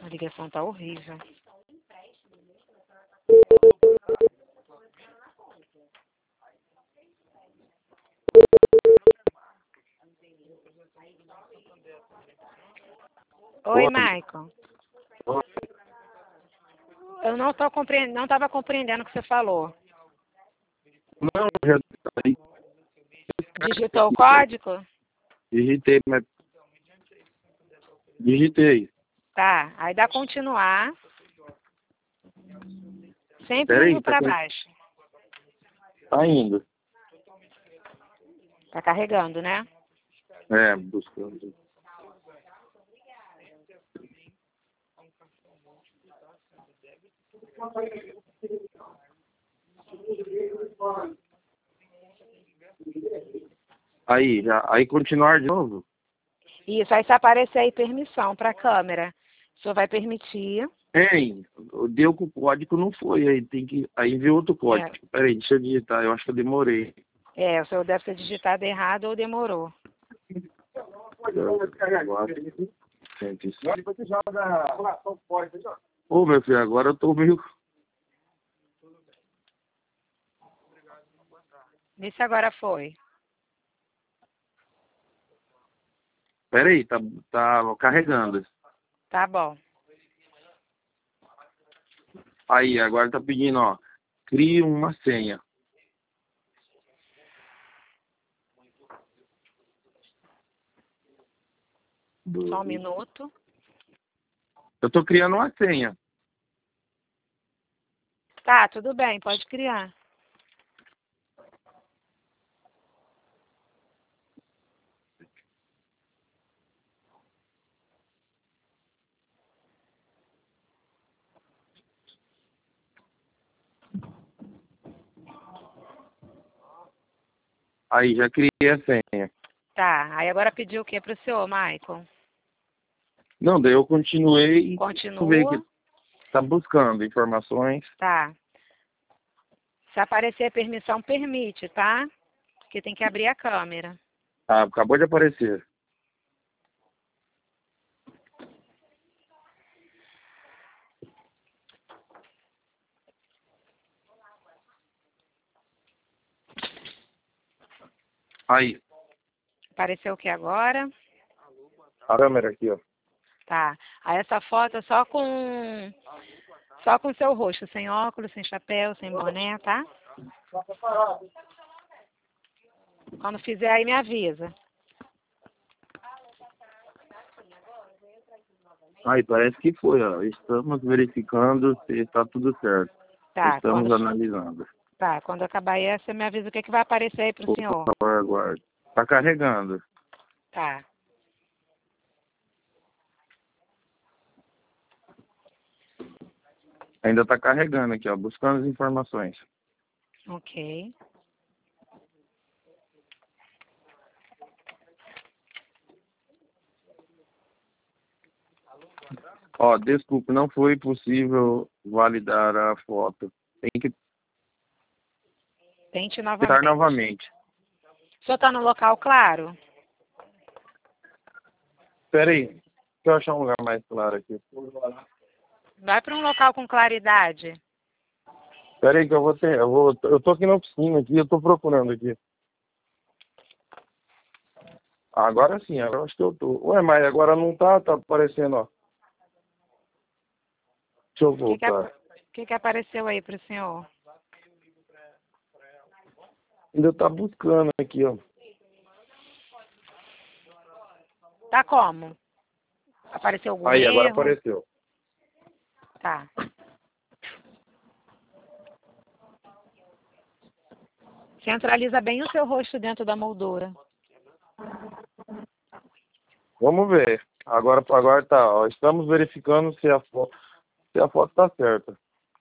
ligação tá horrível. Oi, Maicon. Eu não tô compreendendo, não estava compreendendo o que você falou. Não, já aí. Digitou o código? Digitei, mas... Digitei. Tá, aí dá continuar. Sempre Peraí, indo para baixo. Tá indo. Tá carregando, né? É, buscando. Aí, já, aí continuar de novo? Isso, aí se aparecer aí permissão para a câmera, o senhor vai permitir. Ei, deu com o código, não foi. Aí tem que. Aí veio outro código. Peraí, deixa eu digitar, eu acho que eu demorei. O senhor deve ter digitado errado ou demorou. Ô, meu filho, agora eu tô meio. Vê se agora foi. Peraí, tá carregando. Tá bom. Aí, agora tá pedindo, ó. Crie uma senha. Só um minuto. Eu tô criando uma senha. Tá, tudo bem, pode criar. Aí, já criei a senha. Tá, aí agora pediu o que para o senhor, Maicon? Não, daí eu continuei. Continua. Tá buscando informações. Tá. Se aparecer permissão, permite, tá? Porque tem que abrir a câmera. Ah, acabou de aparecer. Aí. Apareceu o que agora? A câmera aqui, ó. Tá. Aí essa foto é só com o seu rosto, sem óculos, sem chapéu, sem boné, tá? Quando fizer aí me avisa. Aí, parece que foi, ó. Estamos verificando se está tudo certo. Tá, Estamos analisando. Tá, quando acabar aí, você me avisa o que vai aparecer aí pro senhor. Por favor, aguarde. Tá carregando. Tá. Ainda tá carregando aqui, ó. Buscando as informações. Ok. Ó, desculpe, não foi possível validar a foto. Tem que Tente tentar novamente. O senhor tá no local claro? Espera aí. Deixa eu achar um lugar mais claro aqui. Vai para um local com claridade. Espera aí que eu tô aqui na oficina aqui, eu tô procurando aqui. Agora sim, agora acho que eu tô. Ué, mas agora não tá aparecendo, ó. Deixa eu voltar. O que apareceu aí pro senhor? Ainda tá buscando aqui, ó. Tá como? Apareceu algum Aí, erro? agora apareceu. Tá. Centraliza bem o seu rosto dentro da moldura. Vamos ver. Agora tá, ó. Estamos verificando se a foto tá certa.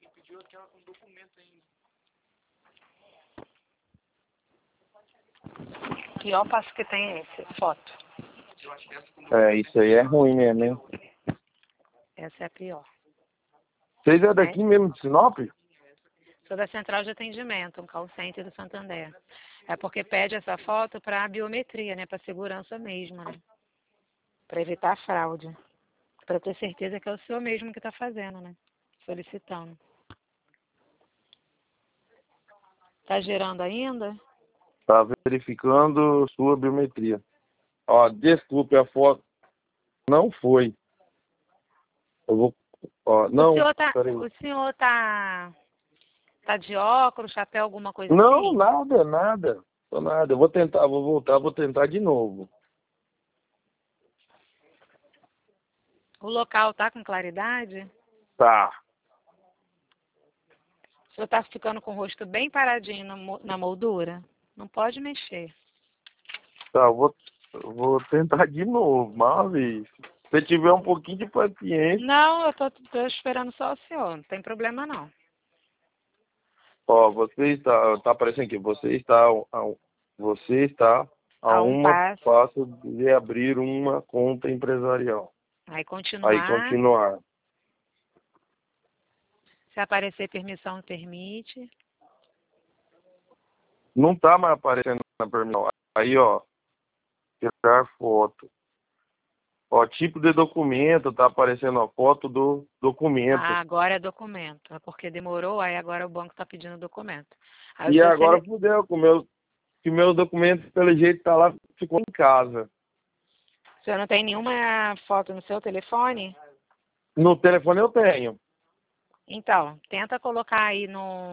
O pior passo que tem é esse, foto. É, isso aí é ruim mesmo, hein? Essa é a pior. Vocês é daqui mesmo de Sinop? Sou da Central de Atendimento, um call center do Santander. É porque pede essa foto para biometria, né? Para segurança mesmo, né? Para evitar fraude. para ter certeza que é o senhor mesmo que está fazendo, né? Solicitando. Tá gerando ainda? Tá verificando sua biometria. Ó, desculpe, a foto não foi. Eu vou... Ó, não, peraí. O senhor tá de óculos, chapéu, alguma coisa Não, assim? nada. Tô nada. Eu vou tentar, vou voltar, vou tentar de novo. O local tá com claridade? Tá. O senhor tá ficando com o rosto bem paradinho na moldura? Não pode mexer. Tá, eu vou tentar de novo, uma vez. Se você tiver um pouquinho de paciência. Não, eu tô esperando só o senhor, não tem problema não. Ó, você está, tá aparecendo aqui, você está a A um uma passo, passo de abrir uma conta empresarial. aí Aí continuar. continuar. Se aparecer permissão, permite. Não tá mais aparecendo na permissão. Aí, ó, tirar foto. Ó, tipo de documento, tá aparecendo a foto do documento. Ah, agora é documento. É porque demorou, aí agora o banco está pedindo documento. Aí o E senhor agora fudeu, que meus documentos, pelo jeito, tá lá, ficou em casa. o senhor não tem nenhuma foto no seu telefone? No telefone eu tenho. Então, tenta colocar aí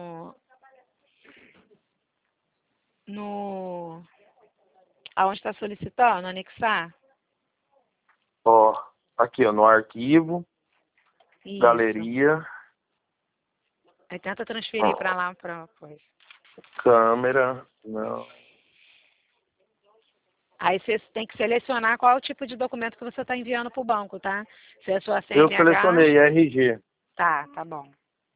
aonde está solicitando, anexar. Ó, aqui, ó, no arquivo, Isso. galeria, Aí tenta transferir ó, para lá, para pois. câmera, não. Aí você tem que selecionar qual é o tipo de documento que você está enviando para o banco, tá? Se é sua Eu CNH, selecionei RG. tá bom.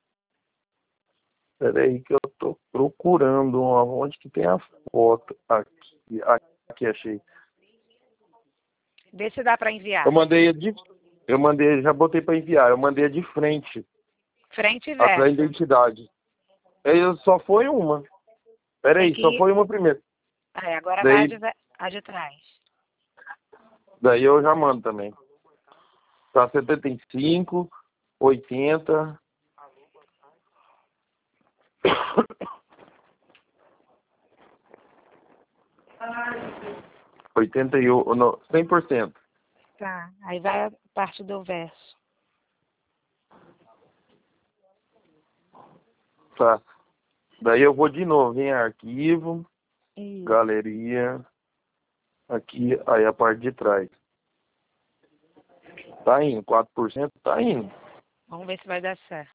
Peraí que eu tô procurando onde que tem a foto. Aqui achei. Vê se dá para Eu enviar. mandei já botei para enviar. Eu mandei de frente, Frente e atrás da verso. identidade. Aí só foi uma. Tem Peraí, que só ir. foi uma primeiro. Aí, agora vai Daí, a de trás. daí eu já mando também. Tá 75, 80. 81, não, 100%. Tá. Aí vai a parte do verso. Tá. Daí eu vou de novo em arquivo, Isso. galeria, aqui, aí a parte de trás. Tá indo, 4% tá indo. Vamos ver se vai dar certo.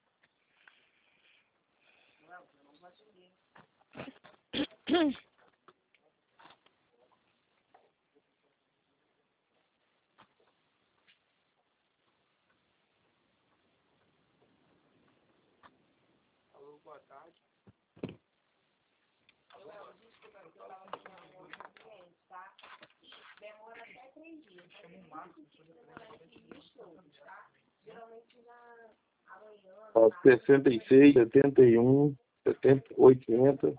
Ó, 66, 71, 70, 80.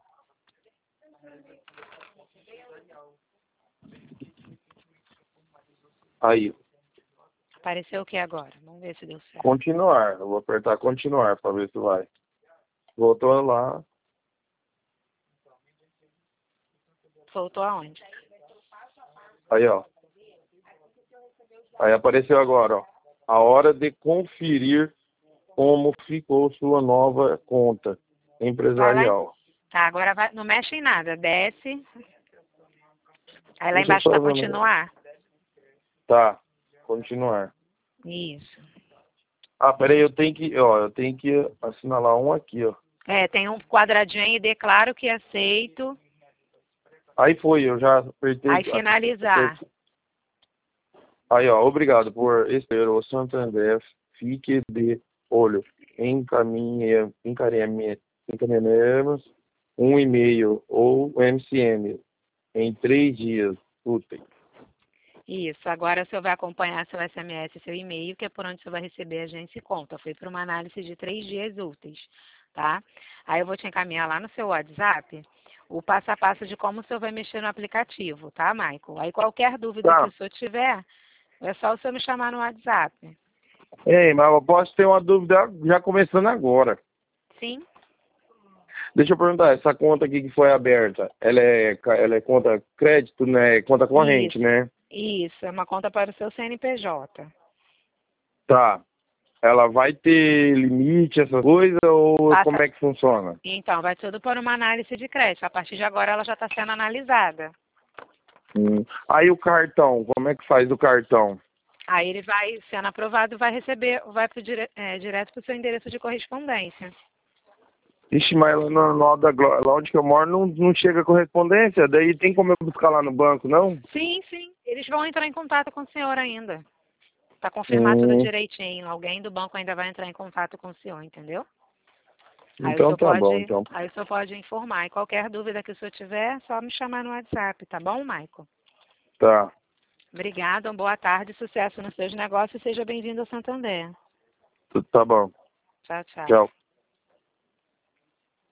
Aí, Apareceu o que agora? Vamos ver se deu certo. continuar. Eu vou apertar continuar para ver se vai. Voltou lá. Voltou aonde? Aí, ó. Aí apareceu agora, ó. A hora de conferir como ficou sua nova conta Vai lá. empresarial. Tá, agora vai. Não mexe em nada. Desce. Aí lá Deixa eu embaixo só tá ver. continuar? Tá, continuar. Isso. Ah, peraí, eu tenho que assinalar um aqui, ó. É, tem um quadradinho aí, declaro que aceito. Aí foi, eu já apertei. Aí finalizar. Aí, ó, obrigado por esperar o Santander. Fique de olho. Encaminhamos um e-mail ou MCM em 3 dias úteis. Isso. Agora o senhor vai acompanhar seu SMS e seu e-mail, que é por onde o senhor vai receber a agência e conta. Foi para uma análise de 3 dias úteis, tá? Aí eu vou te encaminhar lá no seu WhatsApp o passo a passo de como o senhor vai mexer no aplicativo, tá, Michael? Aí qualquer dúvida que Tá, o senhor tiver, É só o senhor me chamar no WhatsApp. Ei, mas eu posso ter uma dúvida já começando agora. Sim. Deixa eu perguntar, essa conta aqui que foi aberta, ela é conta crédito, né? Conta corrente, Isso. né? Isso, é uma conta para o seu CNPJ. Tá. Ela vai ter limite, essa coisa, ou Passa. como é que funciona? Então, vai tudo por uma análise de crédito. A partir de agora ela já está sendo analisada. Aí o cartão, como é que faz o cartão? Aí ele vai, sendo aprovado, vai receber, vai direto para o seu endereço de correspondência. Ixi, mas lá onde que eu moro não chega correspondência, daí tem como eu buscar lá no banco, não? Sim, sim. Eles vão entrar em contato com o senhor ainda. Para confirmar tudo direitinho. Alguém do banco ainda vai entrar em contato com o senhor, entendeu? Então tá bom, então. Aí o senhor pode informar. E qualquer dúvida que o senhor tiver, é só me chamar no WhatsApp, tá bom, Michael? Tá. Obrigada, uma boa tarde, sucesso nos seus negócios e seja bem-vindo ao Santander. Tá bom. Tchau, tchau. Tchau.